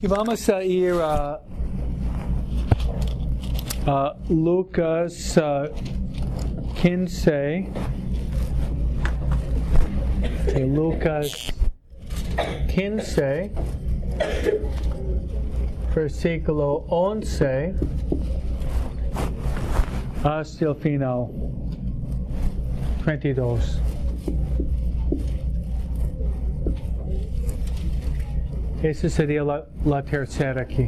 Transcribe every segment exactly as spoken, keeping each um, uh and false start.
Y vamos a ir a, a Lucas uh, quince, de Lucas quince, versículo once, hasta el final, treinta y dos. Esa sería la, la tercera aquí.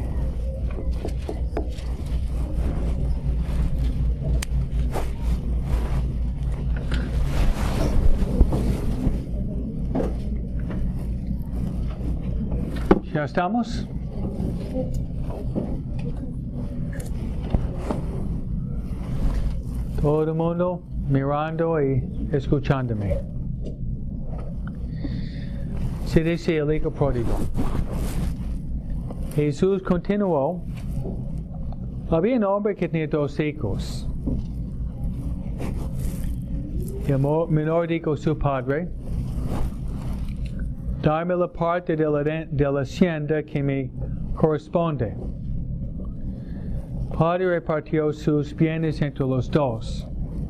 ¿Ya estamos? Todo el mundo mirando y escuchándome. Se dice el hijo pródigo. Jesús continuó. Había un hombre que tenía dos hijos. El menor dijo a su padre: dame la parte de la, de la hacienda que me corresponde. Padre repartió sus bienes entre los dos.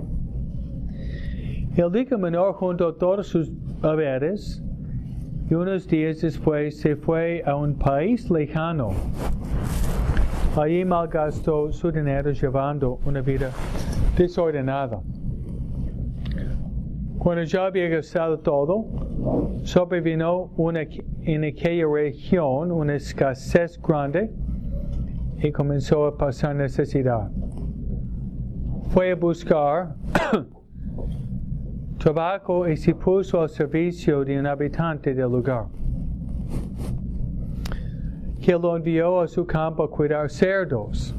El hijo menor juntó todos sus haberes y unos días después se fue a un país lejano. Allí malgastó su dinero llevando una vida desordenada. Cuando ya había gastado todo, sobrevino una, en aquella región una escasez grande y comenzó a pasar necesidad. Fue a buscar trabajo y se puso al servicio de un habitante del lugar, que lo envió a su campo a cuidar cerdos.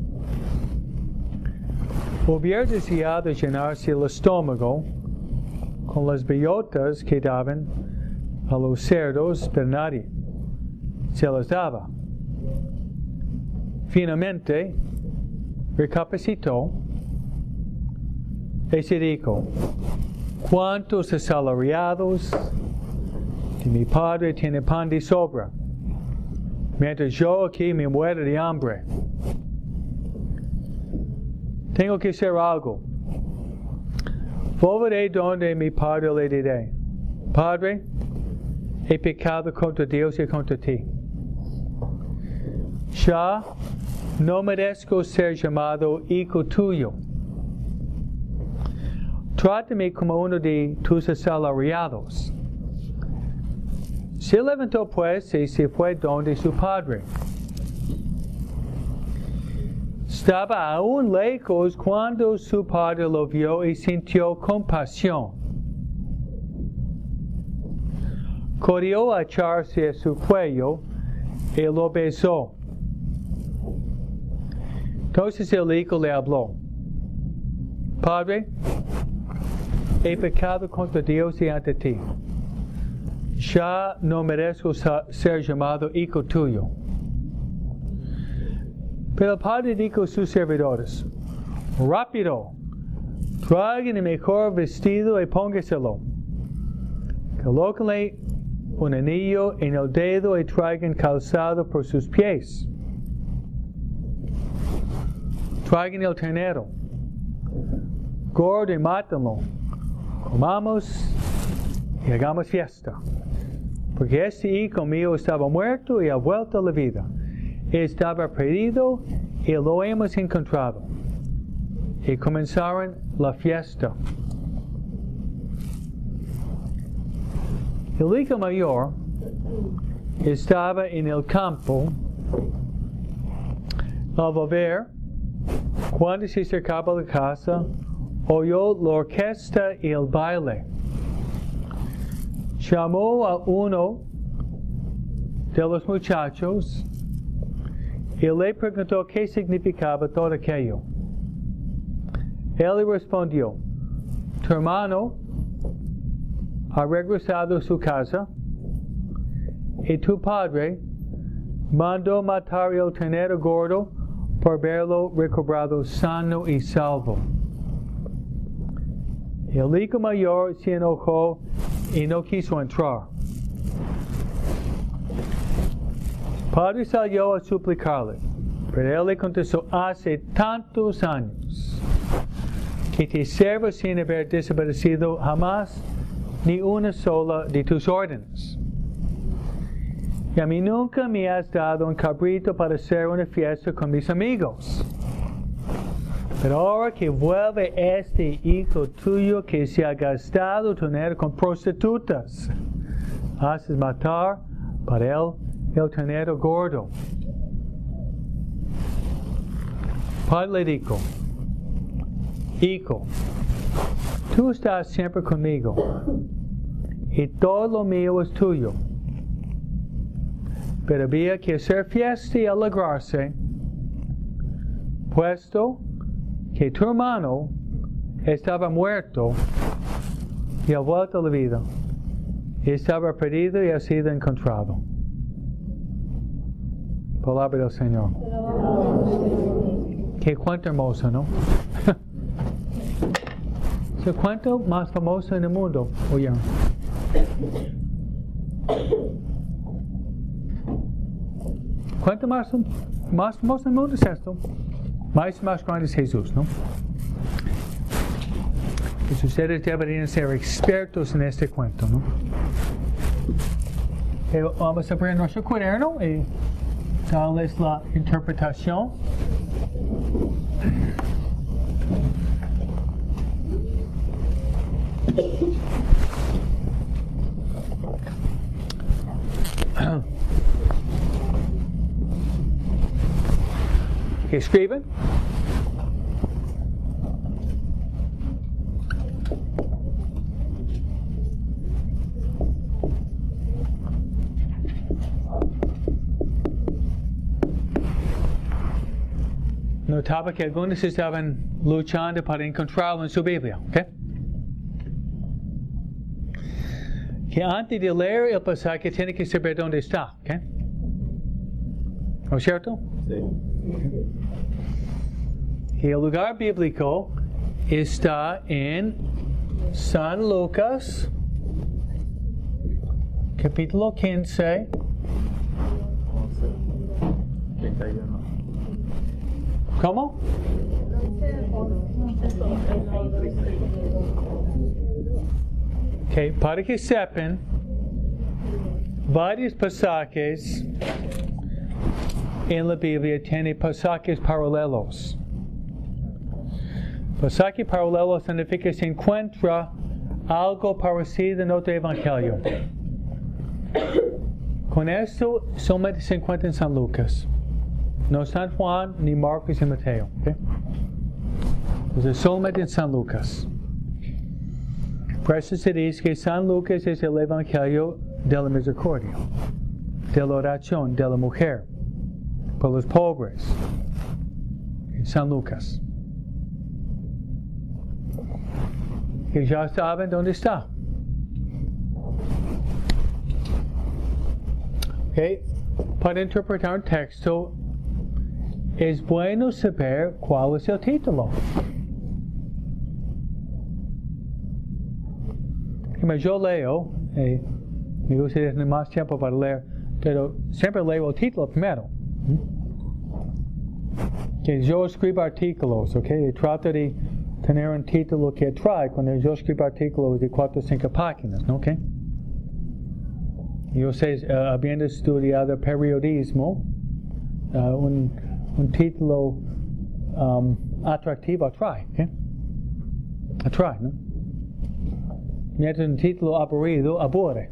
Hubiera deseado llenarse el estómago con las bellotas que daban a los cerdos, pero nadie se las daba. Finalmente, recapacitó y se dijo: ¿cuántos asalariados de mi padre tienen pan de sobra, mientras yo aquí me muero de hambre? Tengo que hacer algo. Volveré donde mi padre le diré: Padre, he pecado contra Dios y contra ti. Ya no merezco ser llamado hijo tuyo. Trátame como uno de tus asalariados. Se levantó pues y se fue donde su padre. Estaba aún lejos cuando su padre lo vio y sintió compasión. Corrió a echarse a su cuello y lo besó. Entonces el hijo le habló: Padre, he pecado contra Dios y ante ti. Ya no merezco ser llamado hijo tuyo. Pero el padre dijo a sus servidores: rápido, traigan el mejor vestido y póngaselo. Colóquenle un anillo en el dedo y traigan calzado por sus pies. Traigan el ternero, gordo y mátenlo. Comamos y hagamos fiesta. Porque este hijo mío estaba muerto y ha vuelto a la vida. Estaba perdido y lo hemos encontrado. Y comenzaron la fiesta. El hijo mayor estaba en el campo al volver. Cuando se acercaba a la casa, oyó la orquesta y el baile. Llamó a uno de los muchachos y le preguntó qué significaba todo aquello. Él le respondió: tu hermano ha regresado a su casa y tu padre mandó matar el ternero gordo por verlo recobrado sano y salvo. El hijo mayor se enojó y no quiso entrar. Padre salió a suplicarle, pero él le contestó, hace tantos años que te sirvo sin haber desobedecido jamás ni una sola de tus órdenes. Y a mí nunca me has dado un cabrito para hacer una fiesta con mis amigos. Pero ahora que vuelve este hijo tuyo que se ha gastado tu dinero con prostitutas, haces matar para él el dinero gordo. Padre le dijo, hijo, tú estás siempre conmigo y todo lo mío es tuyo. Pero había que hacer fiesta y alegrarse, puesto que tu hermano estaba muerto y ha vuelto a la vida. Estaba perdido y ha sido encontrado. Palabra del Señor. Qué cuento hermoso, ¿no? Es el cuento más famoso en el mundo. Oye. ¿Cuánto más, más famoso en el mundo es esto? Más más grande es Jesús, ¿no? Pues ustedes deberían ser expertos en este cuento, ¿no? Pero vamos a abrir nuestro cuaderno y darles la interpretación. ¿Qué escriben? Notaba que algunos estaban luchando para encontrarlo en su Biblia, ¿ok? Que antes de leer el pasaje tiene que saber dónde está, ¿ok? ¿No es cierto? Sí. Y el lugar bíblico está en San Lucas, capítulo quince. treinta y uno. ¿Cómo? Okay, para que sepan, varios pasajes en la Biblia tienen pasajes paralelos. Pasaje paralelo significa que se encuentra algo parecido en otro evangelio. Con esto solamente se encuentra en San Lucas. No San Juan, ni Marcos y Mateo. ¿Okay? Entonces solamente en San Lucas. Por eso se dice que San Lucas es el evangelio de la misericordia, de la oración, de la mujer, por los pobres. En San Lucas. Que ya saben dónde está. Okay. Para interpretar un texto, es bueno saber cuál es el título. Yo leo, eh, me gustaría tener más tiempo para leer, pero siempre leo el título primero. Que yo escribo artículos, ¿ok? Y trato de tener un título que atrae cuando yo escribo artículos de cuatro o cinco páginas, ¿no? ¿Ok? Yo sé, uh, habiendo estudiado periodismo, uh, un, un título um, atractivo atrae, ¿ok? Atrae, ¿no? Mientras un título aburrido aburre.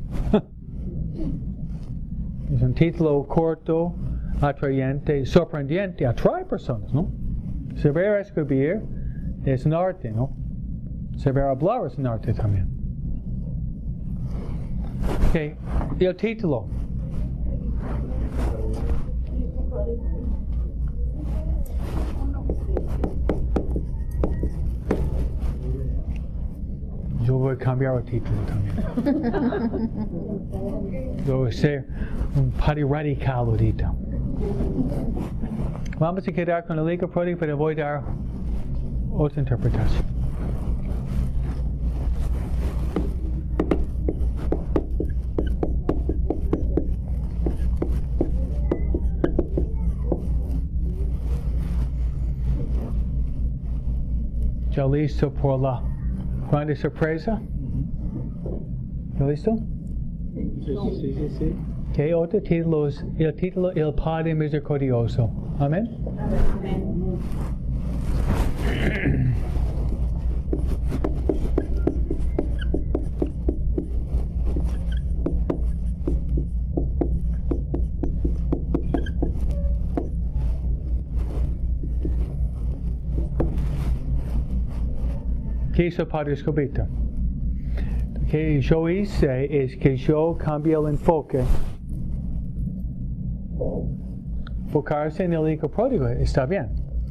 Es un título corto, atrayente, sorprendente, atrae personas, ¿no? Saber escribir es un arte, ¿no? Saber hablar es un arte también. Ok, y el título. Yo voy a cambiar el título también. Yo voy a ser un padre radical ahorita. Vamos a quedar con el libro pródigo, pero voy a dar otra interpretación. Ya listo por la grande sorpresa. ¿Ya listo? Sí, sí, sí, sí, sí. Que otro título es el título El Padre Misericordioso. Amén. ¿Qué hizo Padre Escobito? Lo que yo hice es que yo cambié el enfoque. Enfocarse en el hijo pródigo está bien.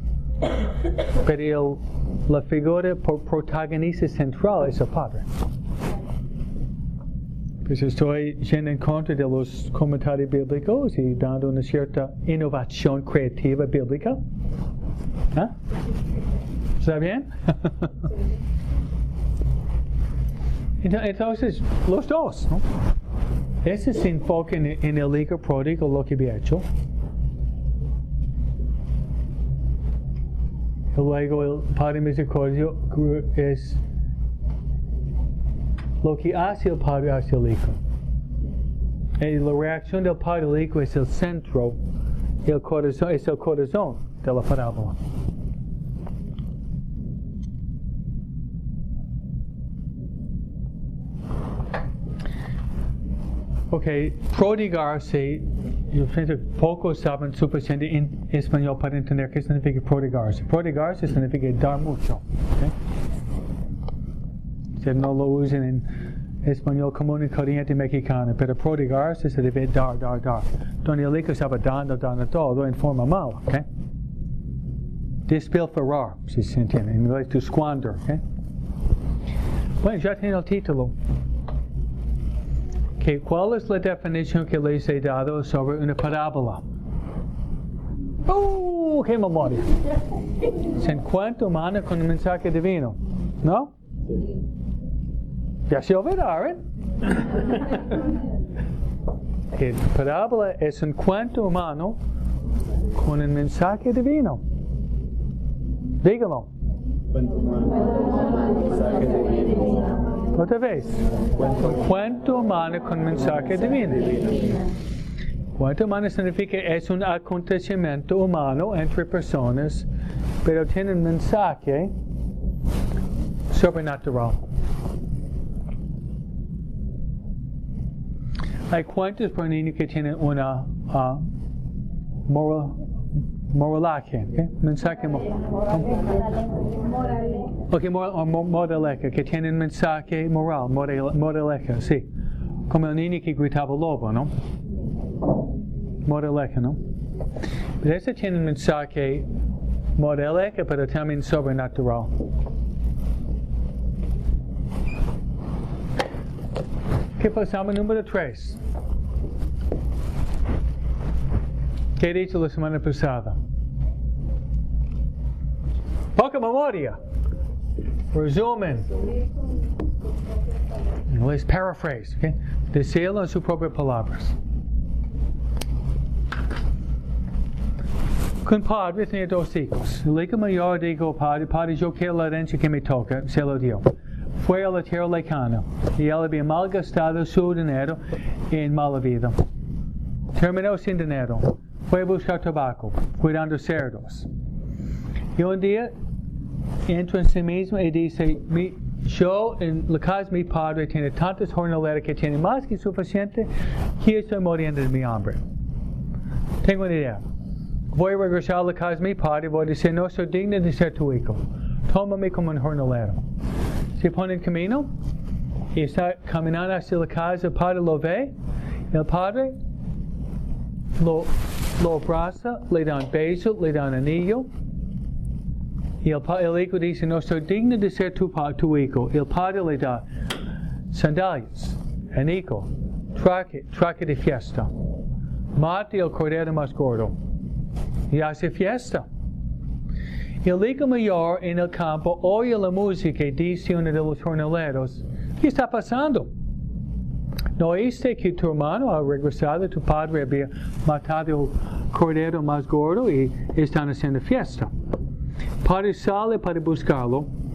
Pero el, la figura protagonista central es el Padre. Pues estoy yendo en contra de los comentarios bíblicos y dando una cierta innovación creativa bíblica. ¿Ah? ¿Está bien? Entonces, los dos, ¿no? Ese se enfoca en, en el hijo pródigo, lo que había hecho. Y luego el Padre Misericordioso es lo que hace el Padre hacia el Hijo. Y la reacción del Padre al Hijo es el centro, el corazón, es el corazón de la parábola. Ok, prodigarse, yo pienso que pocos saben suficiente en español para entender qué significa prodigarse. Prodigarse significa dar mucho. Okay? Ustedes no lo usan en español común y corriente mexicano, pero prodigarse significa dar, dar, dar. Donde el hijo estaba dando, dando todo en forma mala. Okay? Despilfarrar, si se entiende. En inglés, to squander. Okay? Bueno, ya tiene el título. Okay, ¿cuál es la definición que les he dado sobre una parábola? ¡Uh! ¡Qué memoria! Se encuentra humana con un mensaje divino, ¿no? Ya se olvidaron. Que parábola es un cuento humano con un mensaje divino. Dígalo. Cuento humano, mensaje divino. Otra vez. Un cuento humano con mensaje divino. Cuento humano significa es un acontecimiento humano entre personas, pero tiene un mensaje sobrenatural. Hay cuentos por niños que tienen una uh, moral, moralaje, ¿okay? Mensaje moral. Ok, moral, moraleja, que tienen un mensaje moral, moral, moraleja, sí. Como el niño que gritaba lobo, ¿no? Moraleja, ¿no? Pero ese tiene un mensaje moraleja, pero también sobrenatural. ¿Qué pasamos número tres? ¿Qué he dicho la semana pasada? Poca memoria. Resumen. Les paraphrase. Okay? Decirlo en sus propias palabras. Un padre tenía dos hijos. El hijo mayor dijo al padre, padre, yo quiero la herencia que me toca. Se lo dio. Fue a la tierra lejana y él había malgastado su dinero en mala vida. Terminó sin dinero. Fue a buscar tabaco, cuidando cerdos. Y un día entra en sí mismo y dice, mi, yo en la casa de mi padre tiene tantas jornaleras que tiene más que suficiente, que estoy muriendo de mi hambre. Tengo una idea. Voy a regresar a la casa de mi padre y voy a decir, no soy digno de ser tu hijo. Tómame como un jornalero. Se pone en camino y está caminando hacia la casa. El padre lo ve. El padre lo, lo abraza, le da un beso, le da un anillo. Y el, el hijo dice, no soy digno de ser tu, tu hijo. El padre le da sandalias, anillo, traje, traje de fiesta. Mate el cordero más gordo. Y hace fiesta. El hijo mayor en el campo oye la música y dice uno de los jornaleros, ¿qué está pasando? ¿No oíste que tu hermano ha regresado, tu padre había matado el cordero más gordo y están haciendo fiesta? Padre sale para buscarlo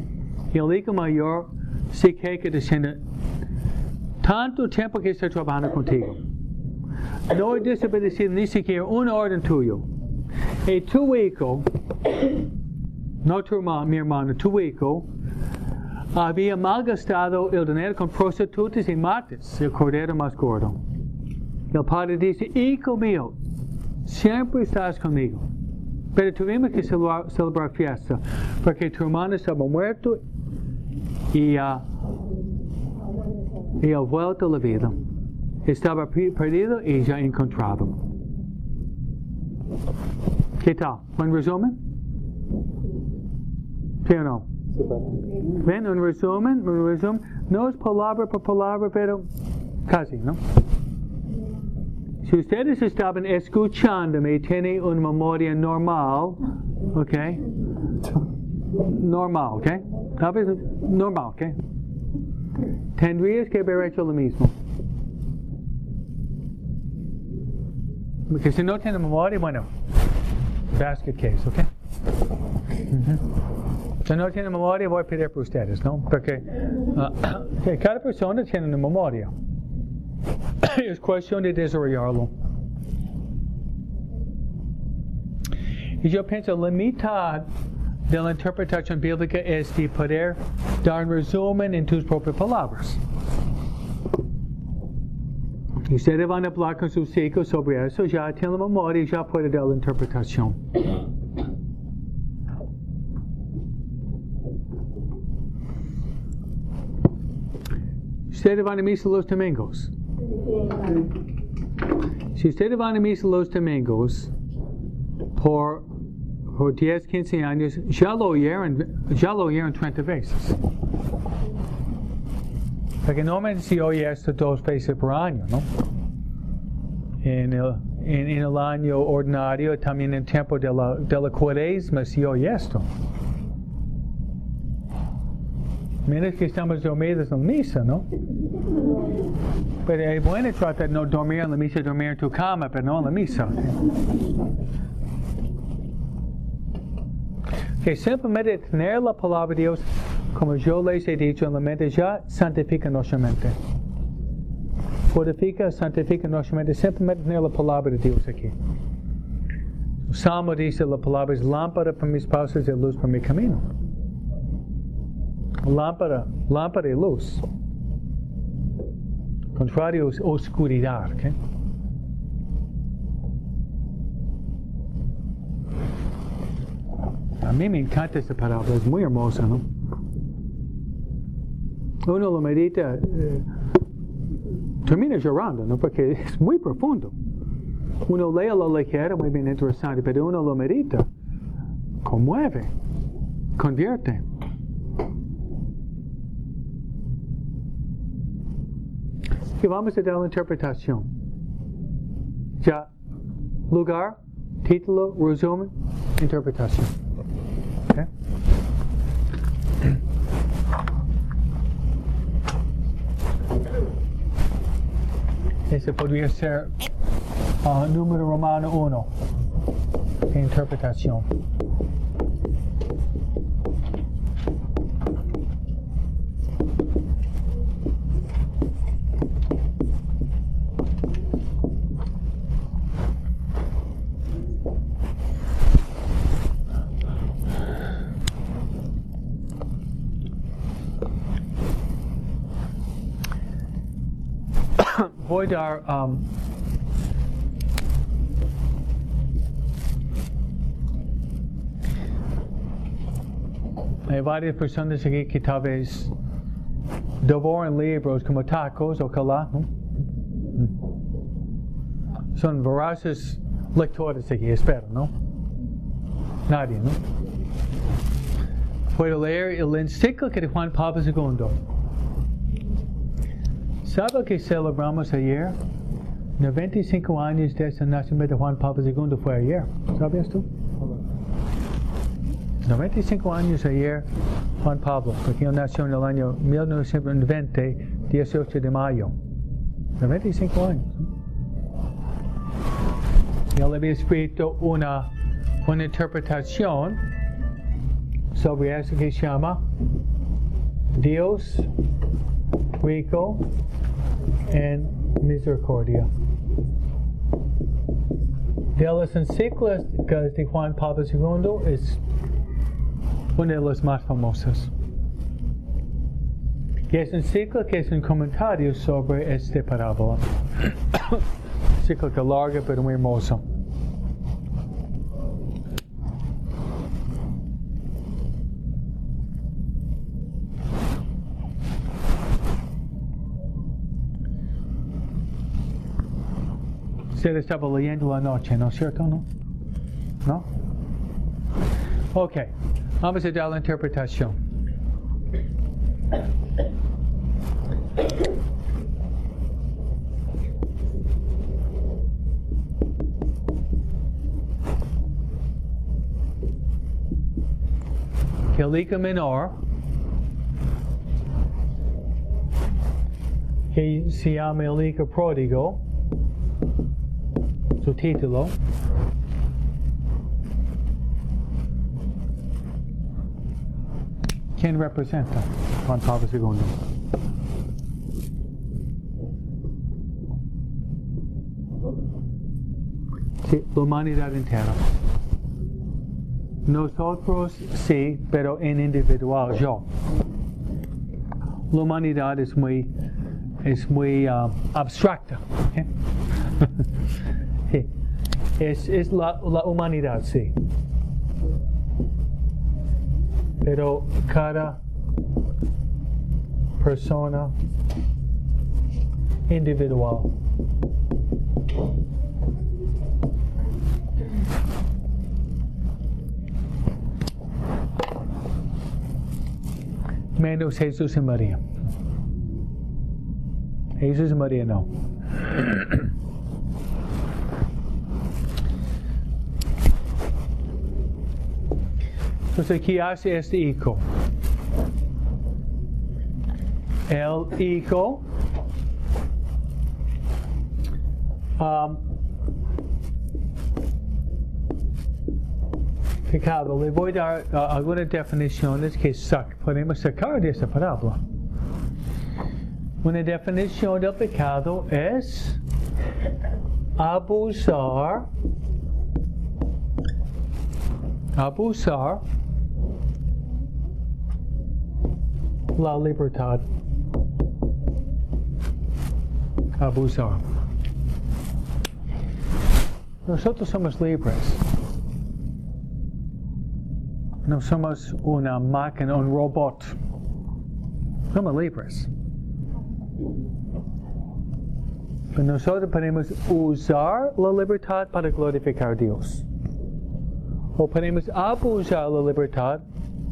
el hijo mayor se queja diciendo, tanto tiempo que estoy trabajando contigo, no he desobedecido ni siquiera una orden tuyo. Y tu hijo, no tu hermano, mi hermano, tu hijo, había malgastado el dinero con prostitutas y mates el cordero más gordo. El padre dice, hijo mío, siempre estás conmigo, pero tuvimos que celebrar, celebrar fiesta, porque tu hermano estaba muerto y, uh, y ha vuelto a la vida. Estaba perdido y ya encontrado. ¿Qué tal? ¿Buen resumen? ¿Sí o no? Ven, un resumen, un resumen, no es palabra por palabra, pero casi, ¿no? Si ustedes estaban escuchándome, tienen una memoria normal, ¿ok? Normal, ¿ok? A veces, normal, ¿ok? Tendrías que haber hecho lo mismo. Porque si no tienen memoria, bueno, basket case, ¿ok? Uh-huh. Si no tienen memoria, voy a pedir por ustedes, ¿no? Porque uh, okay, cada persona tiene una memoria. Es cuestión de desarrollarlo. Y yo pienso, la mitad de la interpretación bíblica es de poder dar un resumen en tus propias palabras. Y ustedes van a hablar con sus hijos sobre eso, ya tienen la memoria y ya pueden dar la interpretación. Ustedes van a misa los domingos. Si ustedes van a misa los domingos por, por diez, quince años, ya lo oyeron, ya lo oyeron treinta veces. Porque normalmente se oye esto dos veces por año, ¿no? En el, en, en el año ordinario, también en el tiempo de la, de la cuaresma se oye esto. Menos que estamos dormidos en la misa, ¿no? Pero es bueno tratar de no dormir en la misa, dormir en tu cama, pero no en la misa. Que simplemente tener la palabra de Dios, como yo les he dicho en la mente, ya santifica nuestra mente. Fortifica, santifica nuestra mente, simplemente tener la palabra de Dios aquí. El Salmo dice, la palabra es lámpara para mis pasos y luz para mi camino. Lámpara, lámpara y luz. Contrario es oscuridad, ¿ok? A mí me encanta esta palabra, es muy hermosa, ¿no? Uno lo medita, eh, termina llorando, ¿no? Porque es muy profundo. Uno lee a la ligera, muy bien interesante, pero uno lo medita, conmueve, convierte. Y vamos a dar la interpretación. Ya, lugar, título, resumen, interpretación. ¿Okay? Ese podría ser uh, número romano uno, interpretación. Voy a dar um, hay varias personas aquí que tal vez devoran libros como tacos, ojalá, ¿no? Son voraces lectores aquí, espero, ¿no? Nadie, ¿no? Puedo leer el encíclica de Juan Pablo segundo. ¿Sabe que celebramos ayer? noventa y cinco años desde el nacimiento de Juan Pablo segundo fue ayer. ¿Sabías tú? noventa y cinco años ayer, Juan Pablo, porque él nació en el año mil novecientos veinte, dieciocho de mayo. noventa y cinco años. Y él había escrito una, una interpretación sobre eso que se llama Dios rico en misericordia. De las encíclicas de Juan Pablo segundo es una de las más famosas. Y es encíclica, es un comentario sobre esta parábola. Encíclica larga pero muy hermosa. Usted estaba leyendo la noche, ¿no es cierto? ¿No? ¿No? Ok, vamos a dar la interpretación. Que el hijo menor, que se llama el hijo pródigo, su título, ¿quién representa Juan Pablo segundo? Sí, la humanidad entera. Nosotros sí, pero en individual, yo. La humanidad es muy, es muy uh, abstracta. ¿Eh? Sí. Es, es la, la humanidad, sí. Pero cada persona individual. Menos Jesús y María. Jesús y María no. Entonces, ¿qué hace este hijo? El hijo um, pecado. Le voy a dar uh, algunas definiciones que sac podemos sacar de esta parábola. Una definición del pecado es abusar, abusar la libertad. Abusar. Nosotros somos libres. No somos una máquina, un robot. Somos libres. Pero nosotros podemos usar la libertad para glorificar a Dios. O podemos abusar la libertad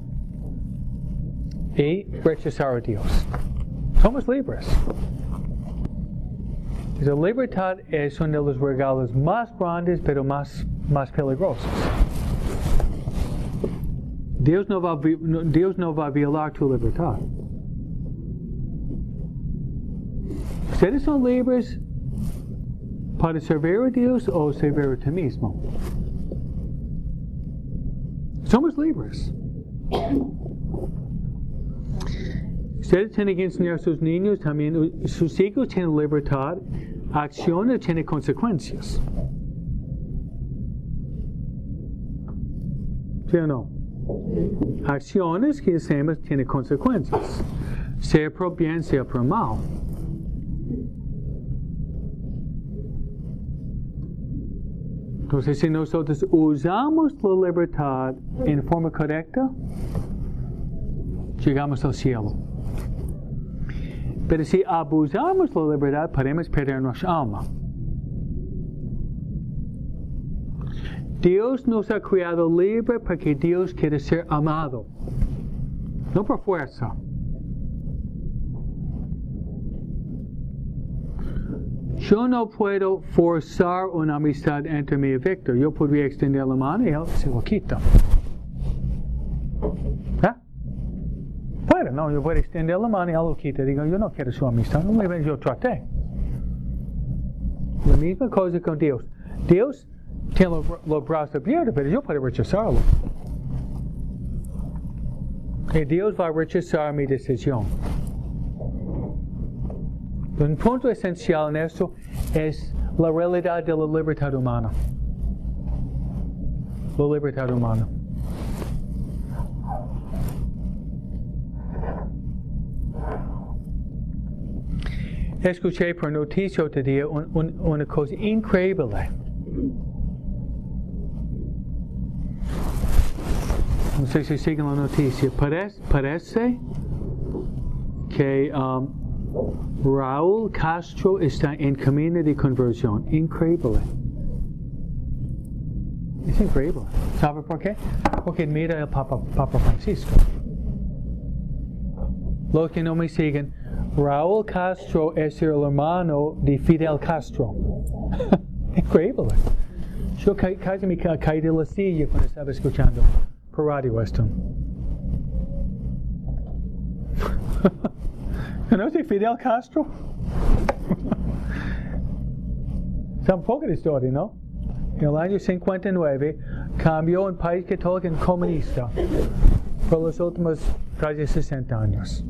y rechazar a Dios. Somos libres. La libertad es uno de los regalos más grandes, pero más, más peligrosos. Dios no, va a, Dios no va a violar tu libertad. Ustedes son libres para servir a Dios o servir a ti mismo. Somos libres. Ustedes tienen que enseñar a sus niños también, sus hijos tienen libertad, acciones tienen consecuencias. ¿Sí o no? Acciones que hacemos tienen consecuencias, sea por bien, sea por mal. Entonces, si nosotros usamos la libertad en forma correcta, llegamos al cielo. Pero si abusamos de la libertad, podemos perder nuestra alma. Dios nos ha creado libre porque Dios quiere ser amado, no por fuerza. Yo no puedo forzar una amistad entre mí y Víctor. Yo podría extender la mano y él se lo quita. ¿Eh? Puede, no, yo puedo extender la mano y él lo quita. Digo, yo no quiero su amistad, no me ven, yo traté. La misma cosa con Dios. Dios tiene los, los brazos abiertos, pero yo puedo rechazarlo. Y Dios va a rechazar mi decisión. Un punto esencial en esto es la realidad de la libertad humana. La libertad humana. Escuché por noticia otro día un, un, una cosa increíble. No sé si siguen la noticia. Parece, parece que um, Raúl Castro está en camino de conversión. Increíble. Es increíble. ¿Sabe por qué? Porque mira el Papa, Papa Francisco. Los que no me siguen, Raúl Castro es el hermano de Fidel Castro. Increíble. Yo casi me caí de la silla cuando estaba escuchando por Radio esto. ¿Conoce Fidel Castro? Es un poco de historia, ¿no? En el año cincuenta y nueve cambió un país católico en comunista por los últimos casi sesenta años.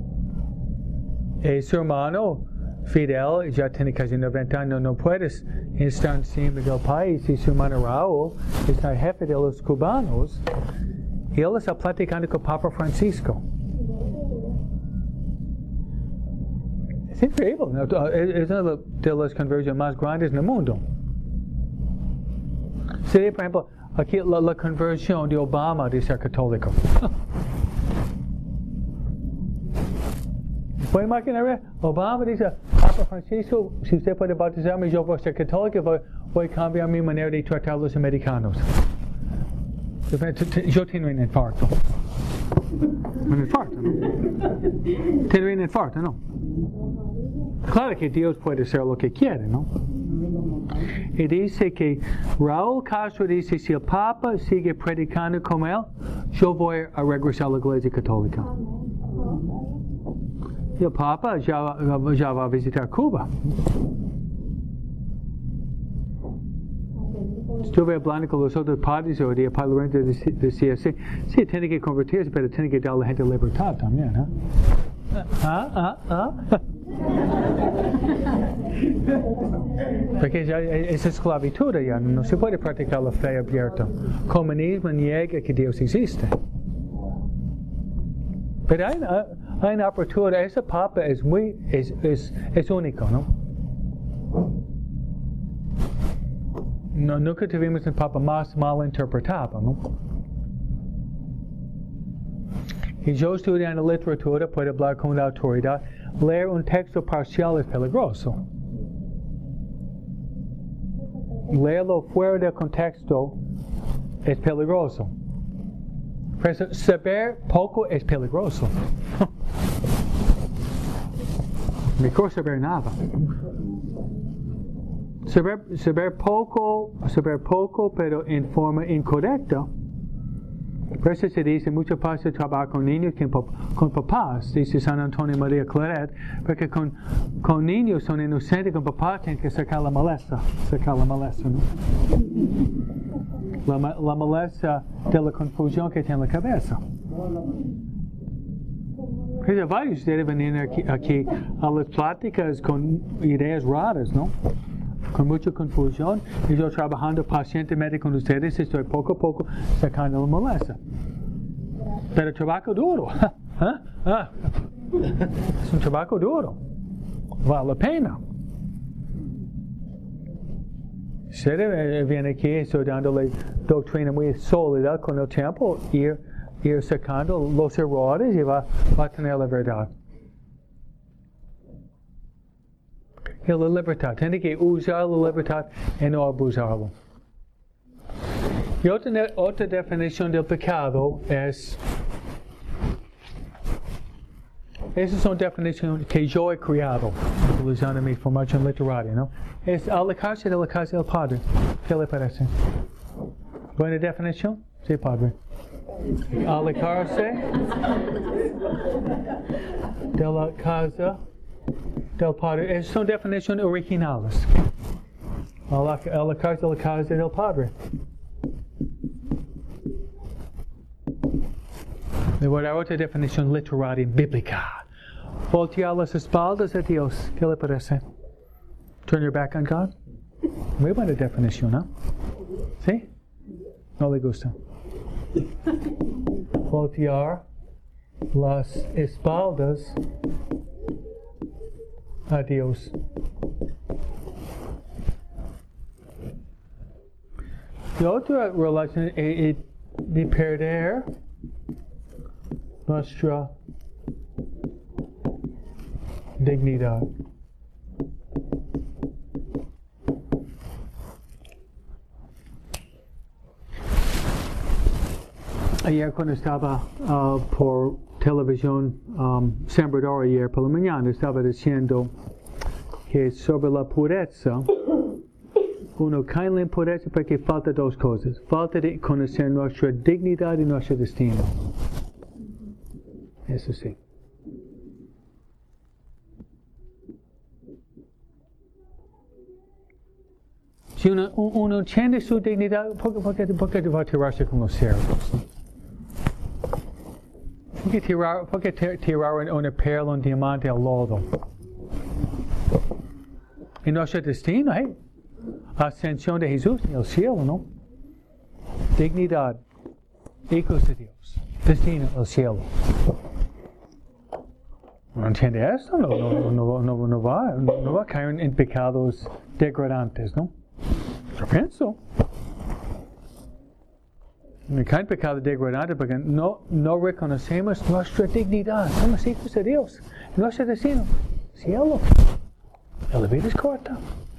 Y su hermano Fidel ya tiene casi noventa años, no puede estar encima del país, y su hermano Raúl está jefe de los cubanos, y él está platicando con Papa Francisco. Es increíble, ¿no? Es una de las conversiones más grandes en el mundo. Sería, por ejemplo, aquí la, la conversión de Obama de ser católico. ¿Puede imaginar? Obama dice, Papa Francisco, si usted puede bautizarme, yo voy a ser católico, voy, voy a cambiar mi manera de tratar a los americanos. Yo tengo un infarto. Un infarto, ¿no? Tengo un infarto, ¿no? Claro que Dios puede hacer lo que quiere, ¿no? Y dice que Raúl Castro dice, si el Papa sigue predicando como él, yo voy a regresar a la Iglesia Católica. Y el Papa ya, ya va a visitar Cuba. Estuve hablando con los otros padres hoy día, Padre Lorenzo decía, sí, sí, tiene que convertirse, pero tiene que dar a la gente libertad también, ¿eh? ¿Ah? ¿Ah? ¿Ah? Porque ya es esclavitud ya, no se puede practicar la fe abierta. Comunismo niega que Dios existe. Pero hay una, hay una apertura, ese Papa es muy, es, es, es único, ¿no? No, nunca tuvimos un Papa más mal interpretado, ¿no? Y yo estudiando literatura, puedo hablar con la autoridad, leer un texto parcial es peligroso. Leerlo fuera del contexto es peligroso. Pero saber poco es peligroso. Mejor saber nada. Saber, saber poco, saber poco, pero en forma incorrecta. Por eso se dice, mucho pasa trabajar con niños que con, con papás, dice San Antonio María Claret, porque con, con niños son inocentes, con papás tienen que sacar la maleza, sacar la maleza, ¿no? La, la maleza de la confusión que tiene en la cabeza. Porque varios de ustedes vienen aquí, aquí a las pláticas con ideas raras, ¿no? Con mucha confusión, y yo trabajando pacientemente con ustedes, estoy poco a poco sacando la maleza. Pero trabajo duro. ¿Ah? ¿Ah? Es un trabajo duro. Vale la pena. Usted viene aquí estudiándole doctrina muy sólida, con el tiempo ir, ir sacando los errores y va, va a tener la verdad. Y la libertad, tiene que usar la libertad y no abusarlo. Y otra, otra definición del pecado es, esas son definiciones que yo he creado, utilizando mi formación literaria, ¿no? Es alejarse de la casa del Padre. ¿Qué le parece? ¿Buena definición? Sí, Padre. Alejarse de la casa del Padre. Esas son definiciones originales. Alejarse de la casa del Padre. Le voy a dar otra definición literaria bíblica. Voltear las espaldas a Dios. ¿Qué le parece? Turn your back on God. Muy buena definición, ¿no? ¿Sí? No le gusta. Voltear las espaldas a Dios. La otra relación es de perder nuestra dignidad. Ayer cuando estaba uh, por televisión, um, Sembrador ayer por la mañana, estaba diciendo que sobre la pureza, uno cae en la impureza porque falta dos cosas. Falta de conocer nuestra dignidad y nuestro destino. Eso sí. Si uno, uno entiende su dignidad, ¿por qué, por qué, por qué va a tirarse con los cerdos? ¿Por qué tirar, por qué tirar una perla, un diamante al lodo? Y nuestro destino, ¿eh? Ascensión de Jesús en el cielo, ¿no? Dignidad, hijos de Dios, destino, el cielo. ¿No entiende esto? No, no, no, no, no, va, no, no va a caer en pecados degradantes, ¿no? Yo pienso. Me cae en pecado degradante porque no, no reconocemos nuestra dignidad. Somos hijos de Dios. Nuestro destino, cielo. La vida es corta.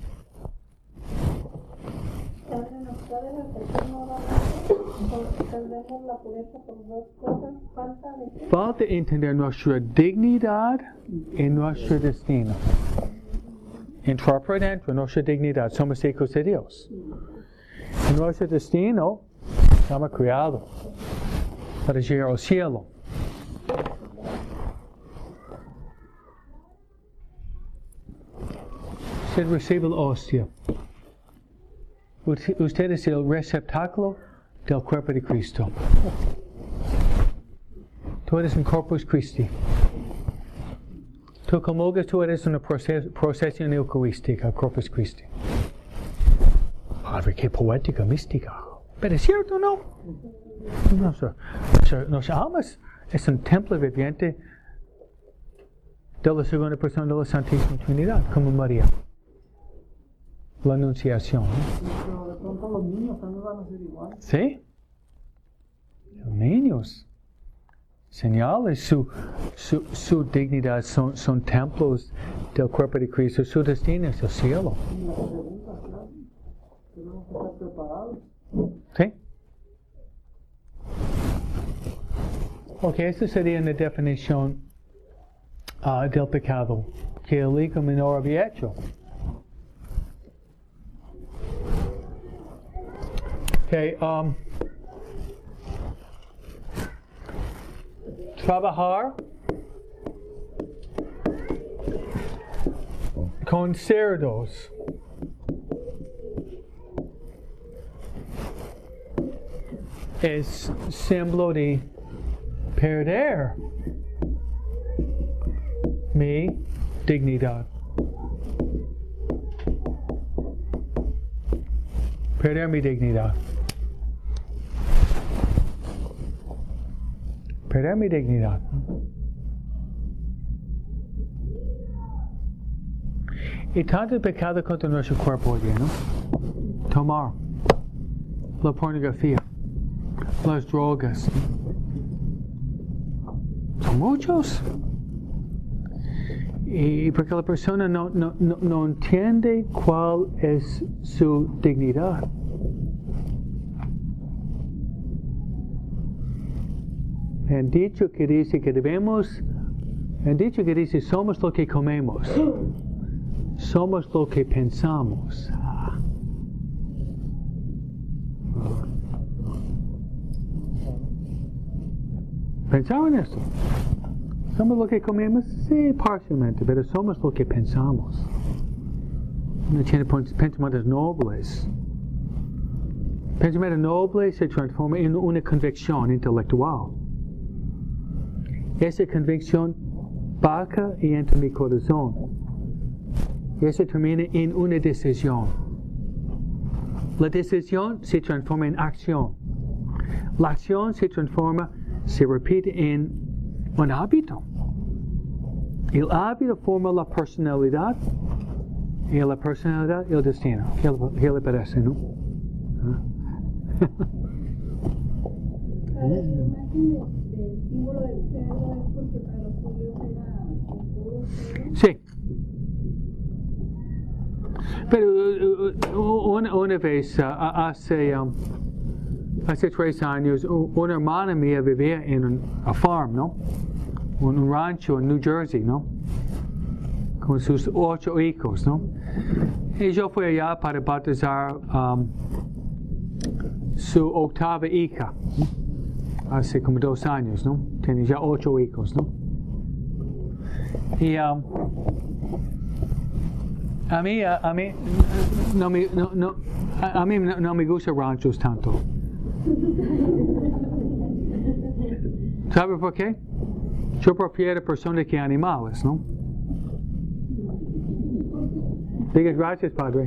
Falta entender nuestra dignidad y nuestro destino. Entrar dentro nuestra dignidad, somos hijos de Dios. Y nuestro destino, estamos creados para llegar al cielo. Usted recibe la hostia. Usted es el receptáculo del cuerpo de Cristo. Tú eres un corpus Christi. Tú comulgas, tú eres una proces, procesión eucarística, corpus Christi. Padre, qué poética, mística. Pero es cierto, ¿no? Nuestra, nuestra alma es, es un templo viviente de la segunda persona de la Santísima Trinidad, como María. La Anunciación. Pero de pronto los niños también van a ser igual. ¿Sí? Los niños. Señales, su, su, su dignidad son, son templos del cuerpo de Cristo. Su destino es el cielo. Y la pregunta, claro, tenemos que estar preparados. ¿Sí? Ok, esta sería una definición uh, del pecado que el hijo menor había hecho. Okay, um, trabajar con cerdos. Es símbolo de perder mi dignidad. Perder mi dignidad. Perder mi dignidad. Y tanto el pecado contra nuestro cuerpo, ¿no? Tomar la pornografía, las drogas. Son muchos. Y porque la persona no, no, no, no entiende cuál es su dignidad. Han dicho que dice que debemos, han dicho que dice somos lo que comemos, somos lo que pensamos. Ah. ¿Pensaron esto? ¿Somos lo que comemos? Sí, parcialmente, pero somos lo que pensamos. Uno tiene pensamientos nobles. Pensamiento noble se transforma en una convicción intelectual. esa convicción baja y entra en mi corazón. Y eso termina en una decisión. La decisión se transforma en acción. La acción se transforma, se repite en un hábito. El hábito forma la personalidad y la personalidad el destino. ¿Qué le parece, no? La imagen del símbolo del cerdo es porque para los judíos era el puro cerdo. Sí. Pero uh, una, una vez, uh, hace, um, hace tres años, una hermana mía vivía en un a farm, ¿no? Un, un rancho en New Jersey, ¿no? Con sus ocho hijos, ¿no? Y yo fui allá para bautizar um, su octava hija, hace como dos años, ¿no? Tiene ya ocho hijos, ¿no? Y um, a mí, a, a mí, no me, no, no, a, a mí no, no me gustan ranchos tanto. ¿Sabe por qué? Yo prefiero personas que animales, ¿no? Diga gracias, Padre.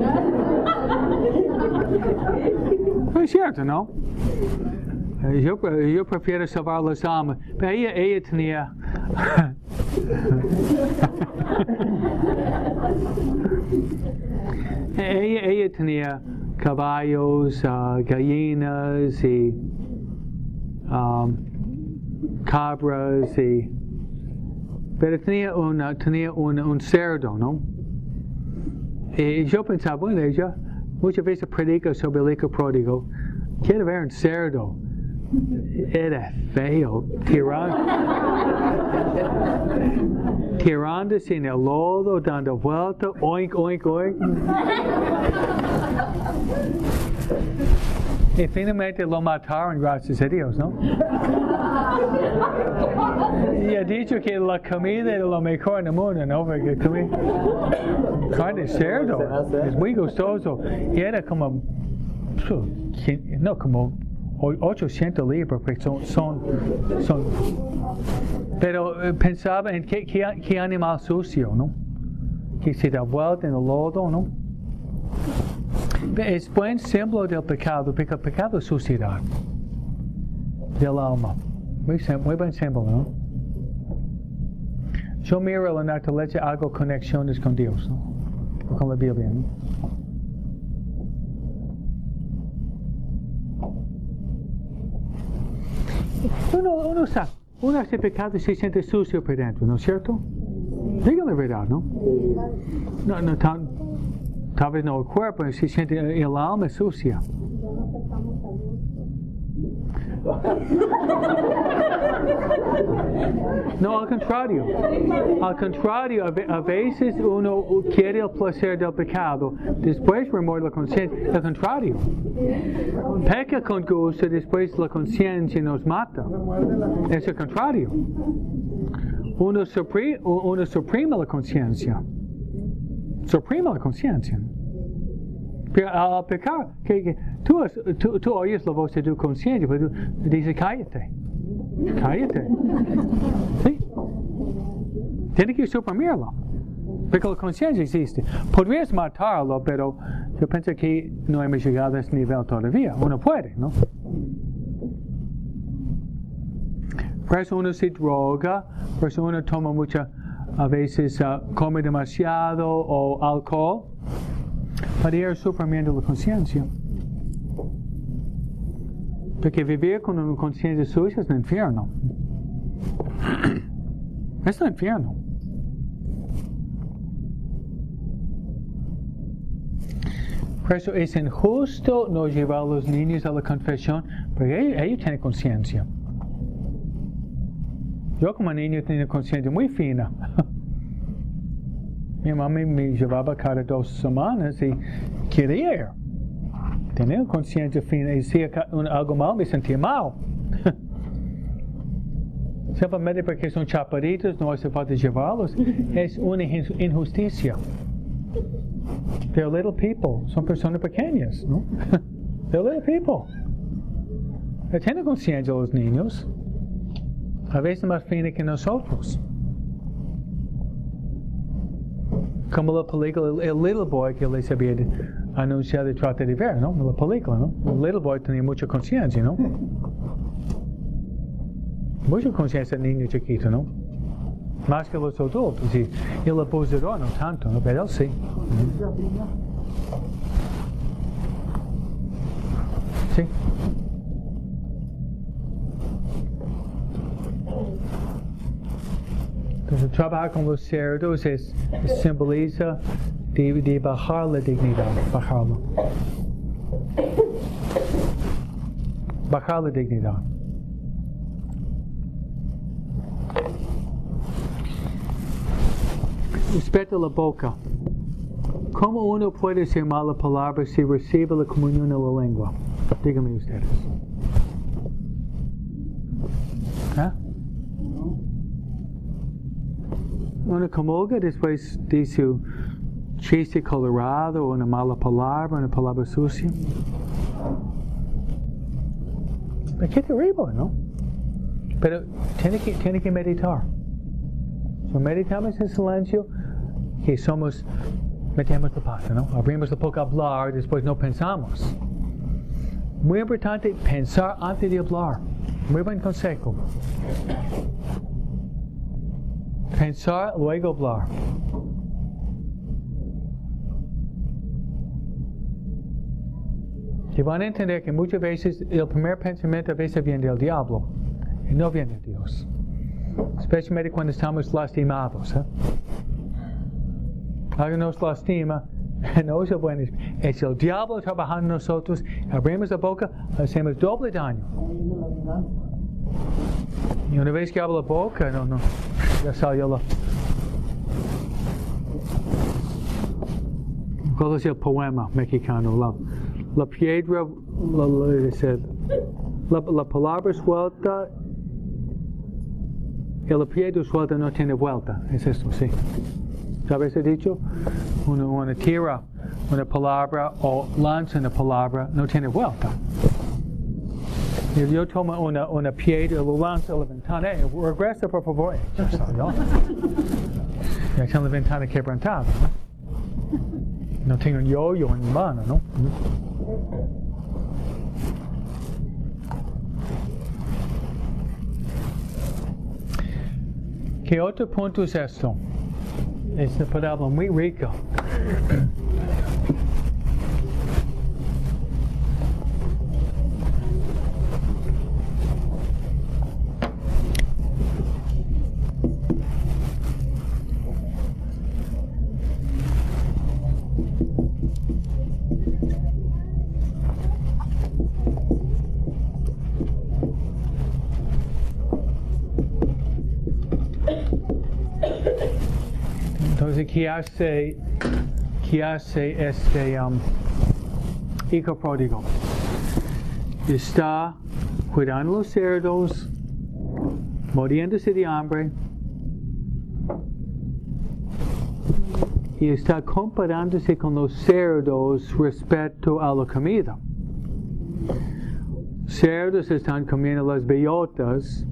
Es cierto, ¿no? Yo, yo prefiero salvar las almas. Pero ella, ella tenía... ella, ella tenía caballos, uh, gallinas y um, cabras y... Pero tenía, una, tenía una, un cerdo, ¿no? Y yo pensaba, bueno, ella muchas veces predica sobre el hijo pródigo. Quiero ver un cerdo. Era feo, tirando, tirándose en el lodo, dando vuelta, oink, oink, oink. Y finalmente lo mataron, gracias a Dios, ¿no? Y ha dicho que la comida era lo mejor en el mundo, ¿no? Porque comí carne de cerdo, es muy gustoso. Y era como, no, como ochocientos libras, porque son, son, son. Pero eh, pensaba en qué, qué, qué animal sucio, ¿no? Que se da vuelta en el lodo, ¿no? Es buen símbolo del pecado, porque el pecado es suciedad del alma. Muy, muy buen símbolo, ¿no? Yo miro la naturaleza, hago conexiones con Dios, ¿no? O con la Biblia, ¿no? Uno, uno sabe, uno hace pecado y se siente sucio por dentro, ¿no es cierto? Dígame la verdad, ¿no? No, no tan, tal vez no el cuerpo, pero se siente el alma sucia. No, al contrario. Al contrario, a veces uno quiere el placer del pecado, después remueve la conciencia. Al contrario. Peca con gusto, después la conciencia nos mata. Es el contrario. Uno, supri, uno suprime la conciencia. Suprime la conciencia. Pero al pecar, que, que, tú, tú, tú oyes la voz de tu conciencia, pero tú dices, cállate, cállate. ¿Sí? Tienes que suprimirlo, porque la conciencia existe. Podrías matarlo, pero yo pienso que no hemos llegado a ese nivel todavía. Uno puede, ¿no? Por eso uno se droga, por eso uno toma mucha, a veces uh, come demasiado o alcohol, para ir suprimiendo la conciencia. Porque vivir con una conciencia sucia es un infierno. Es un infierno. Por eso es injusto no llevar a los niños a la confesión, porque ellos, ellos tienen conciencia. Yo como niño tenía conciencia muy fina. Mi mamá me llevaba cada dos semanas y quería ir. Tenía conciencia fina y si algo mal me sentía mal. Simplemente porque son chapaditos, no hace falta llevarlos. Es una injusticia. They're little people. Son personas pequeñas, ¿no? They're little people. Tienen conciencia los niños. A veces más fina que nosotros. Como la película, el, el Little Boy que les había anunciado de Trata de Ver, ¿no? La película, ¿no? El Little Boy tenía mucha conciencia, ¿no? Mucha conciencia el niño chiquito, ¿no? Más que los adultos. Y el abusador no tanto, ¿no? Pero él sí. Sí. Entonces, trabajar con los cerdos es, simboliza de, de bajar la dignidad, bajarlo. Bajar la dignidad. Respeta la boca. ¿Cómo uno puede decir mala palabra si recibe la comunión en la lengua? Díganme ustedes. ¿Ah? Una comulga después de su chiste colorado, una mala palabra, una palabra sucia. Qué terrible, ¿no? Pero tiene que, tiene que meditar. So, meditamos en silencio, que somos, metemos la pata, ¿no? Abrimos la boca a hablar, después no pensamos. Muy importante pensar antes de hablar. Muy buen consejo. Pensar, luego hablar. Y van a entender que muchas veces el primer pensamiento a veces viene del diablo y no viene de Dios. Especialmente cuando estamos lastimados. ¿eh? Alguien nos lastima, no es el buen espíritu. Es el diablo trabajando en nosotros. Abrimos la boca, hacemos doble daño. Y una vez que abro la boca, no, no, ya salió la... ¿Cuál es el poema mexicano? La, la piedra, la, la, la, la palabra suelta, y la piedra suelta no tiene vuelta. Es esto, sí. ¿Sabes el dicho? Uno, una tira una palabra o lanza una palabra, no tiene vuelta. Y yo tomo una, una piedra, lo lanzo a la ventana, eh, regresa por favor. Ya salió. Ya está la ventana quebrantada, ¿no? No tengo un yo-yo en mi mano, ¿no? ¿Qué otro punto es esto? Es una palabra muy rica. Entonces, ¿qué hace, qué hace este um, hijo pródigo? Está cuidando los cerdos, muriéndose de hambre, y está comparándose con los cerdos respecto a la comida. Cerdos están comiendo las bellotas,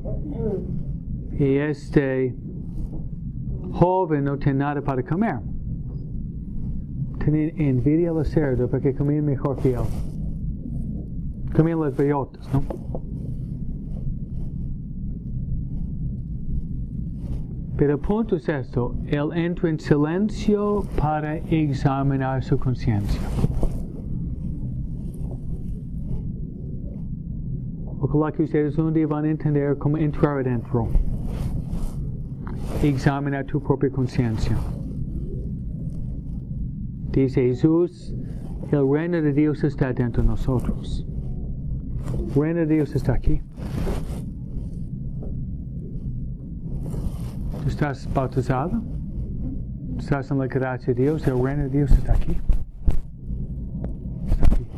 y este joven no tiene nada para comer. Tenía envidia a los cerdos porque comían mejor que él. Comían las bellotas, ¿no? Pero el punto es esto: él entra en silencio para examinar su conciencia. Ojalá que ustedes un día van a entender cómo entrar adentro. Examinar tu propia conciencia. Dice Jesús, el reino de Dios está dentro de nosotros. El reino de Dios está aquí. ¿Tú estás bautizado? ¿Estás en la gracia de Dios? El reino de Dios está aquí. Está aquí.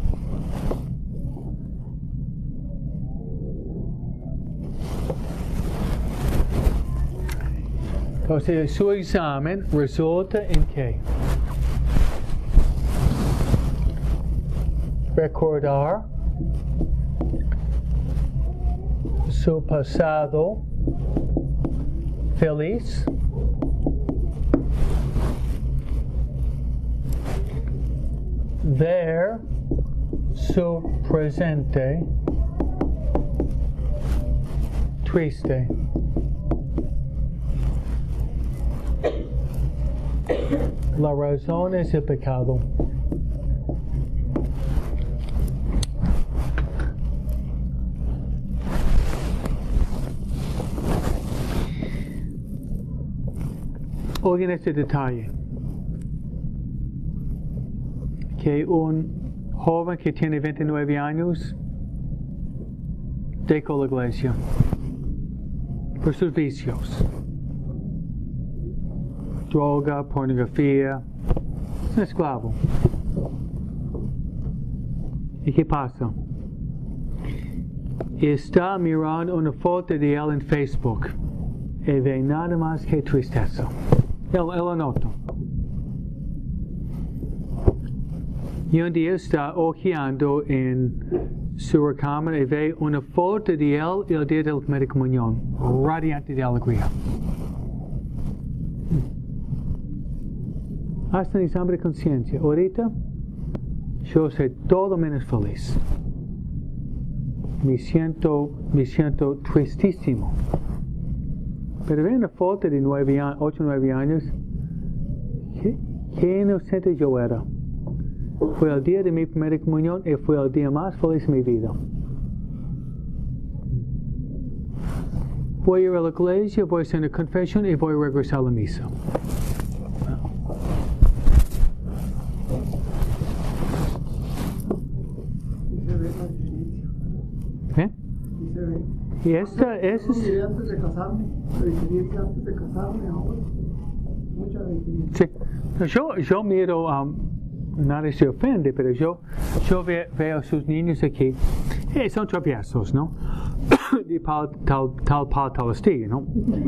Entonces, su examen resulta en qué? Recordar su pasado feliz ver su presente triste. La razón es el pecado. Oigan este detalle, que un joven que tiene veintinueve años dejó la iglesia por sus vicios, droga, pornografía, es un esclavo. ¿Y qué pasa? Está mirando una foto de él en Facebook y ve nada más que tristeza. Él, él lo nota. Y un día está ojeando en su recámara y ve una foto de él el día de la primera comunión, radiante de alegría. Hasta en examen de conciencia. Ahorita, yo soy todo menos feliz. Me siento, me siento tristísimo. Pero ve una foto de nueve, ocho o nueve años. ¿Qué, qué inocente yo era? Fue el día de mi primera comunión y fue el día más feliz de mi vida. Voy a ir a la iglesia, voy a hacer una confesión y voy a regresar a la misa. ¿Eh? Y esta es... antes de casarme, la experiencia antes de casarme, ahora, mucha experiencia. Sí. Yo, yo miro, um, nadie se ofende, pero yo, yo ve, veo a sus niños aquí, eh, son traviesos, ¿no? De tal, tal, tal, tal, tal estilo, ¿no?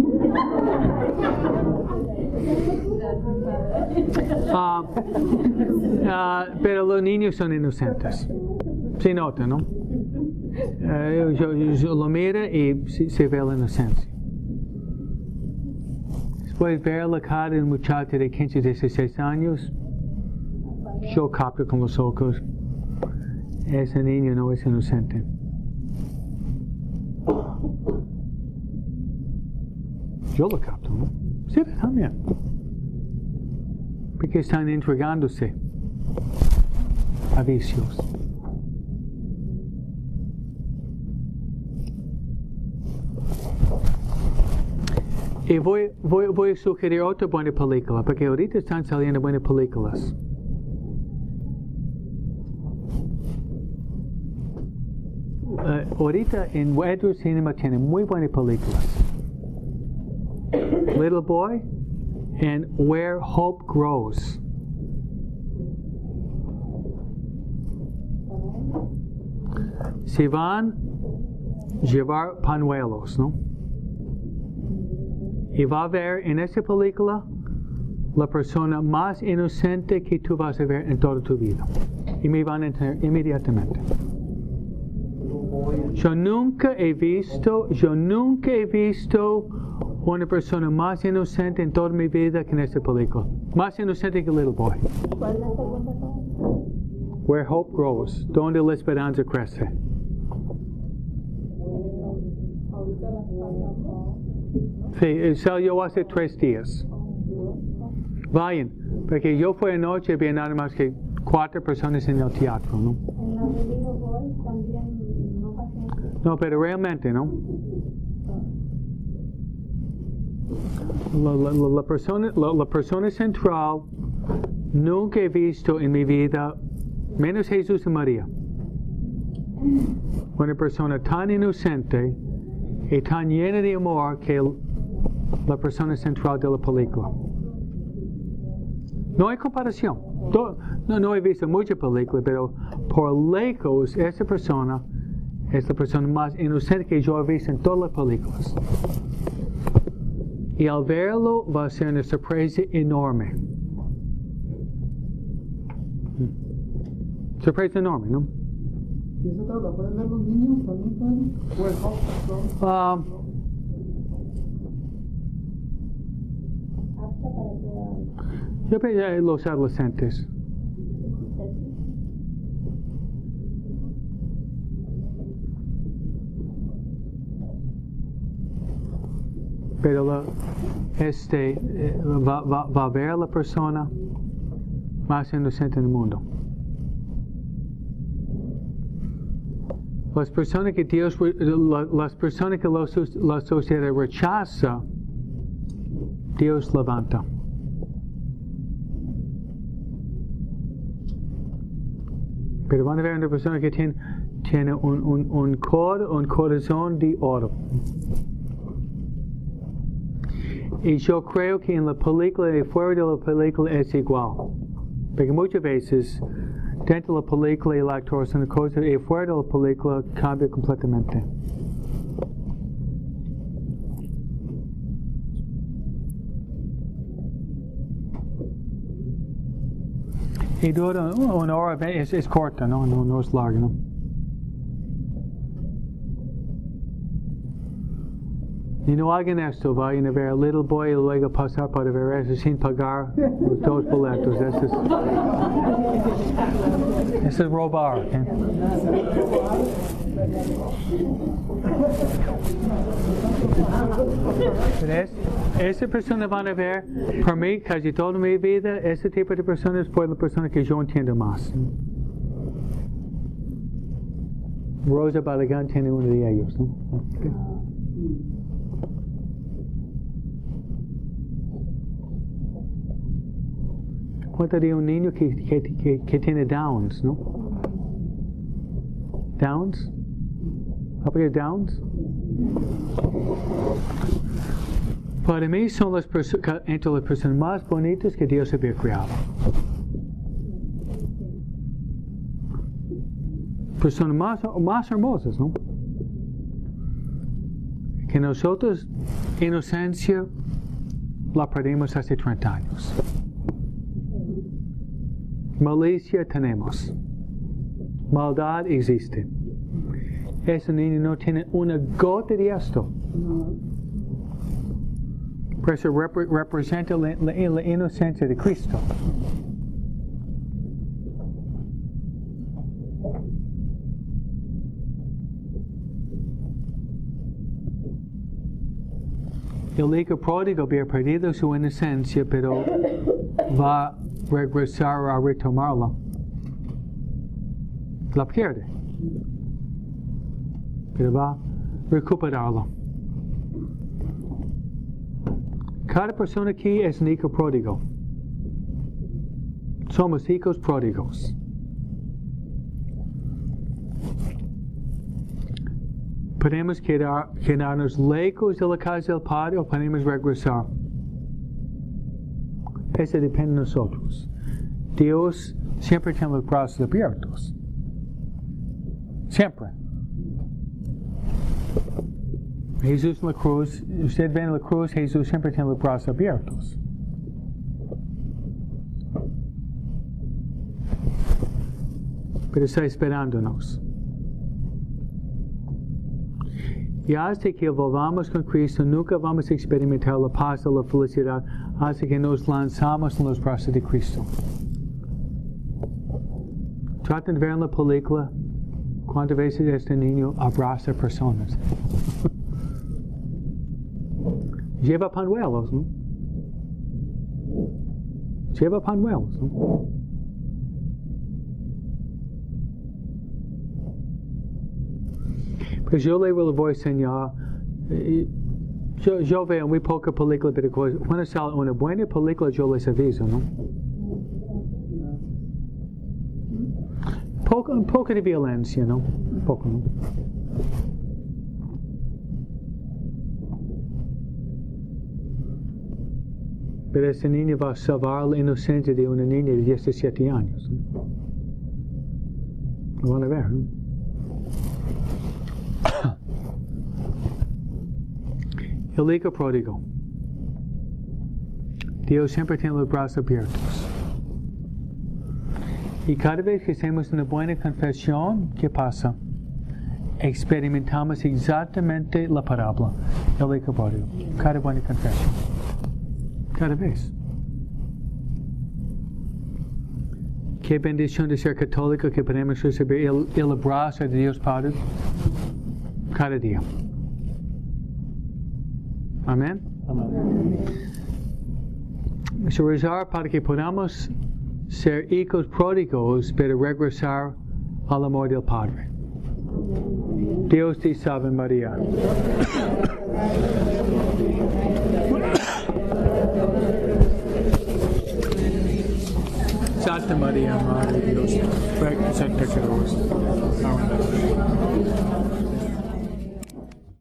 Uh, uh, pero los niños son inocentes. Se nota, ¿no? Uh, yo, yo lo miro y se, se ve la inocencia. Después de ver la cara del muchacho de quince, dieciséis años, yo capto con los ojos, ese niño no es inocente. Yo lo capto, ¿no? Sí, también. Porque están entregándose a vicios. Y voy, voy, voy a sugerir otra buena película, porque ahorita están saliendo buenas películas. Uh, ahorita en Edward Cinema tienen muy buenas películas. Little Boy and Where Hope Grows. Se van llevar pañuelos, ¿no? Y va a ver en esa película la persona más inocente que tú vas a ver en toda tu vida. Y me van a entender inmediatamente. Yo nunca he visto, yo nunca he visto una persona más inocente en toda mi vida que en esta película. Más inocente que Little Boy. ¿Cuál es la segunda? Where Hope Grows, donde la esperanza crece. Ahorita la están. Sí, salió hace tres días. Vayan, porque yo fui anoche y vi nada más que cuatro personas en el teatro, ¿no? En la de Little Boy también no pasé. No, pero realmente, ¿no? La, la, la, la, persona, la, la persona central nunca he visto en mi vida, menos Jesús y María, una persona tan inocente y tan llena de amor que la persona central de la película. No hay comparación. No, no he visto muchas películas, pero por lejos esa persona es la persona más inocente que yo he visto en todas las películas. Y al verlo va a ser una sorpresa enorme. Sorpresa enorme, ¿no? ¿Y esa otra la pueden ver los niños también, padre? ¿O el house? Um, Apta para qué edad. yo pensé en los adolescentes. Pero la, este, eh, va, va, va a ver a la persona más inocente del mundo. Las personas que Dios, la- las personas que la, so- la sociedad rechaza, Dios levanta. Pero van a ver una persona que tiene, tiene un, un, un, cor, un corazón de oro. Y yo creo que en la película y fuera de la película es igual. Porque muchas veces, dentro de la película y el actor son cosas, y fuera de la película cambia completamente. Y dura una hora, es, es corta, ¿no? No, no es larga, ¿no? Y no hagan esto, vayan a ver a Little Boy y luego pasar para ver eso sin pagar los dos boletos. Eso es, eso es robar. ¿Okay? Pero es, esa persona van a ver, por mí, casi toda mi vida, ese tipo de personas fue la persona que yo entiendo más. Rosa Balagan tiene uno de ellos, ¿no? Okay. Cuéntale un niño que, que, que, que tiene Downs, ¿no? Downs? ¿Había Downs? Para mí son las perso- entre las personas más bonitas que Dios había creado. Personas más, más hermosas, ¿no? Que nosotros, inocencia, la perdimos hace treinta años. Malicia tenemos. Maldad existe. Ese niño no tiene una gota de esto. Por eso rep- representa la, la, la inocencia de Cristo. El hijo pródigo había perdido su inocencia, pero va a regresar a retomarla. La pierde, pero va a recuperarla. Cada persona aquí es un hijo pródigo. Somos hijos pródigos. Podemos quedar, quedarnos lejos de la casa del Padre o podemos regresar. Eso depende de nosotros. Dios siempre tiene los brazos abiertos. Siempre. Jesús en la cruz, usted ve en la cruz, Jesús siempre tiene los brazos abiertos. Pero está esperándonos. Y hasta que volvamos con Cristo, nunca vamos a experimentar la paz o la felicidad hasta que nos lanzamos en los brazos de Cristo. Traten de ver en la película cuántas veces este niño abraza a personas. Lleva pañuelos, ¿no? Lleva pañuelos, ¿no? Pues yo le voy a enseñar, yo, yo veo muy poca película, pero cuando sale una buena película yo les aviso, ¿no? Poco, un poco de violencia, ¿no? Un poco, ¿no? Pero ese niño va a salvar la inocencia de una niña de diecisiete años, ¿no? Lo van a ver, ¿no? El hijo pródigo. Dios siempre tiene los brazos abiertos. Y cada vez que hacemos una buena confesión, ¿qué pasa? Experimentamos exactamente la parábola, el equilibrio. Cada buena confesión. Cada vez. Qué bendición de ser católico que podemos recibir el, el abrazo de Dios Padre cada día. Amén. Amén. So, rezar para que podamos ser hijos pródigos, pero regresar al amor del Padre. Dios te salve María. Santa María, Madre de Dios, ruega por nosotros pecadores, ahora y en la hora de nuestra muerte.